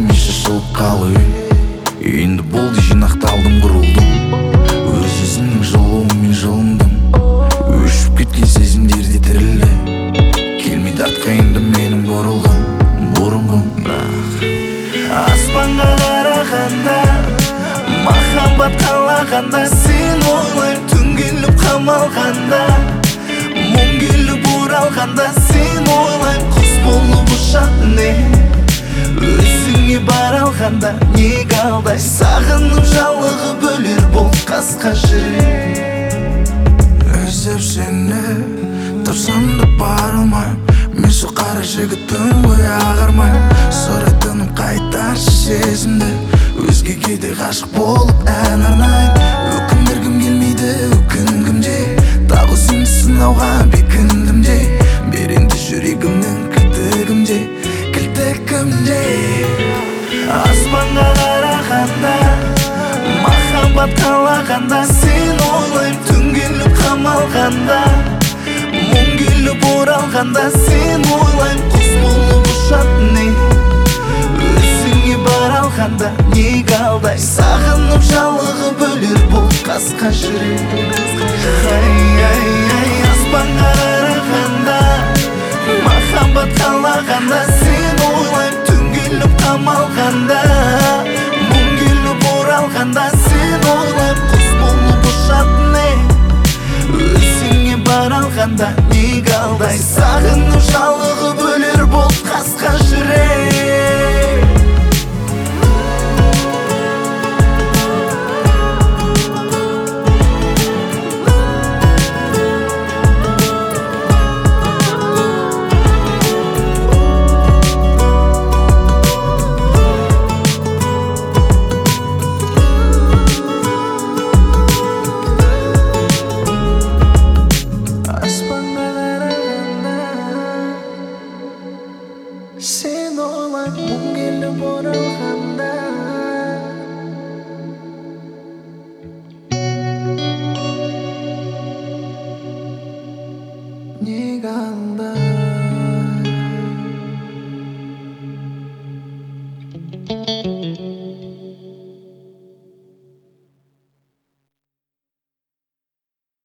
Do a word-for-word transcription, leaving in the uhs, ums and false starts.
еш ашылып қалып енді болды, жинақталдым, құрылдым. Өз өзімнің жылуымен жылындым. Өшіп кеткен сезімдерде тірілді. Келмейді артқа енді менің бұрылғым, бұрынғым. Аспанға қарағанда, махаббат қалағанда, сен ойлайм түн келіп қамалғанда, мұң келіп оралғанда, сен ойлайм құс болып ұшатыне. Өзіңе бара алғанда неге алдай, сағынып жалығы бөлер бұл қасқа жүрек. Өзіп сені тұрсам да бара алмайм, мен сол қара жігітпін ғой, ағармайм. Сұрайтыным қайтаршы сезімді, өзгеге де ғашық болып ән арнайын. Өкіндіргім келмейді, өкінгім де, тағы сені сынауға бекіндім де. Беренді жүрегімнің кілтігімде, кілтігімде. Аспанға қарағанда, махаббат қалағанда, сен ойлайм түн келіп қамалғанда, мұң келіп оралғанда, сен ойлайм құс болып ұшатыне. Өзіңе бара алғанда неге алдай, сағынып жалығы бөлер бұл қасқа жүрек. Аспанға қарағанда, махаббат қалағанда, сен ойлайм түн келіп қамалғанда, мұң келіп оралғанда, сен ойлайм құс болып ұшатыне. Өзіңе бара алғанда неге алдай, сағынып жалығы бөлер бұл қасқа жүрек.